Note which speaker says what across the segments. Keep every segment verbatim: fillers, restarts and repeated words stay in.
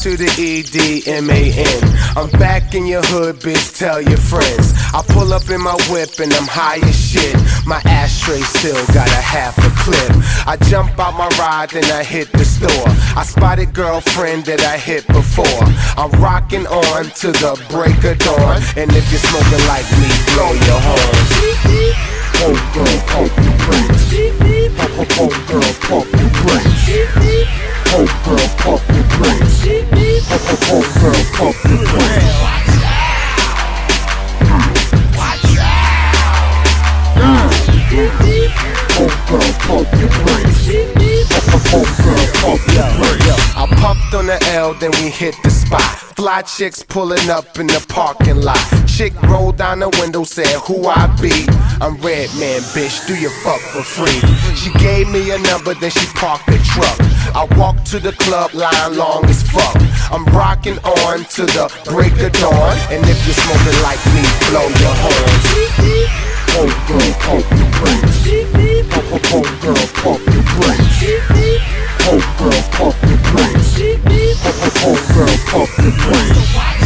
Speaker 1: to the E D M A N. I'm back in your hood, bitch, tell your friends. I pull up in my whip and I'm high as shit. My ashtray still got a half a clip. I jump out my ride and I hit the store. I spotted girlfriend that I hit before. I'm rocking on to the break of dawn. And if you're smoking like me, blow your horns. Oh girl, pump your brakes. Oh girl, pump your brakes. Oh girl, pump your brakes. Oh girl, pump your brakes. Watch out! Oh girl, pump your brakes. Oh girl, pump your brakes. I pumped on the L, then we hit the spot. Fly chicks pulling up in the parking lot. Chick rolled down the window, said who I be. I'm Redman, bitch, do you fuck for free? She gave me a number, then she parked the truck. I walked to the club, line long as fuck. I'm rocking on to the break of dawn. And if you're smoking like me, blow your horns. Oh girl, pump your brakes. Oh girl, pump your brakes. Oh girl, pump your brakes. Oh girl, pump your brakes. Watch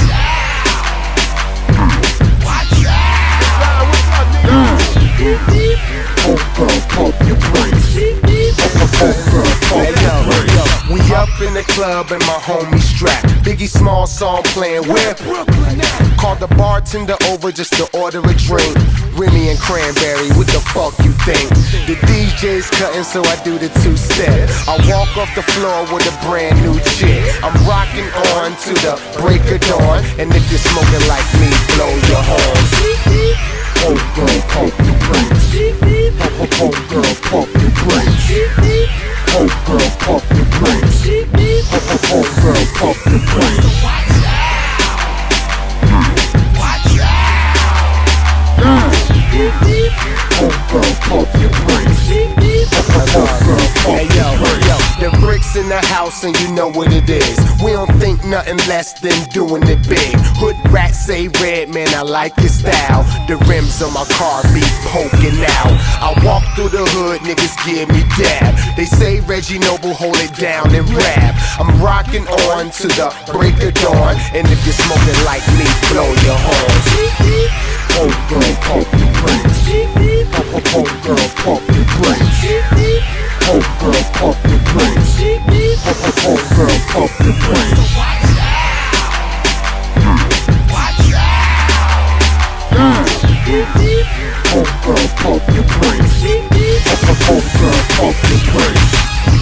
Speaker 1: out! Watch out! Oh girl, pump your brakes. Oh girl, pump your brakes. We up in the club and my homie strapped. Biggie Small song playing where Brooklyn at? Called the bartender over just to order a drink. Remy and Cranberry, what the fuck you think? The D J's cutting, so I do the two-step. I walk off the floor with a brand new chick. I'm rocking on to the break of dawn. And if you're smoking like me, blow your horns. Oh girl, pump your brakes. Oh girl, pump your brakes. Oh girl, pump your brakes. Oh girl, pump your brakes. Watch out! Watch out! Oh girl, pump your brakes. Oh girl, pump your brakes. The bricks in the house and you know what it is. We don't think nothing less than doing it big. Hood rats say Redman, I like your style. The rims on my car be poking out. I walk through the hood, niggas give me dab. They say Reggie Noble, hold it down and rap. I'm rocking on to the break of dawn. And if you're smoking like me, blow your horns. Oh girl, pump your brakes. Oh girl, pump your brakes. Oh girl, pump your brakes. Oh girl, pump your brakes. Watch out! Watch out! Oh girl, pump your brakes. Oh girl, pump your brakes.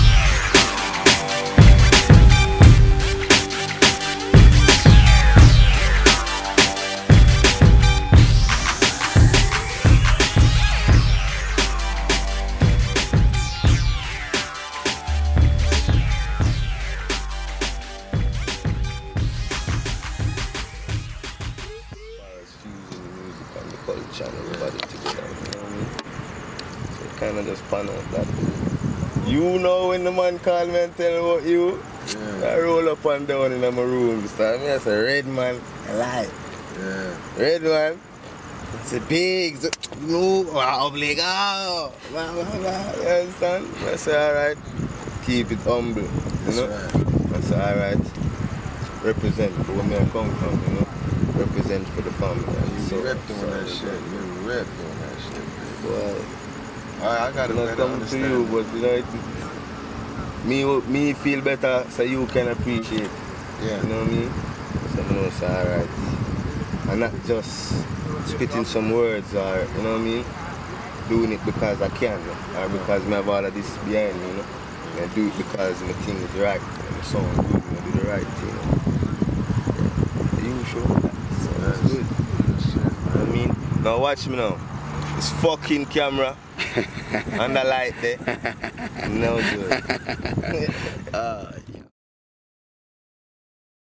Speaker 2: Kind of just pan out that. You know when the man call me and tell me about you, yeah. I roll up and down in my room this time. I say, Redman, I lie. Yeah. Redman, it's a big, no, obligado. You understand? I say, alright, keep it humble. You
Speaker 3: That's
Speaker 2: know?
Speaker 3: Right.
Speaker 2: I say, alright, represent for where I come from, you know? Represent for the family.
Speaker 3: You
Speaker 2: so,
Speaker 3: rep doing
Speaker 2: so
Speaker 3: that shit. You rep doing that shit.
Speaker 2: Well,
Speaker 3: Alright, I gotta
Speaker 2: not come to you, but you know, it, me, me feel better so you can appreciate.
Speaker 3: Yeah.
Speaker 2: You know what I mean? So I know it's alright. And not just spitting some words or, you know what I mean? Doing it because I can, or because I have all of this behind me, you know? And I do it because my thing is right, and it sounds good, and I do the right thing. Yeah. You show that. So that's good. You know what I mean? Now watch me now. This fucking camera. And the light there. No good.
Speaker 3: uh,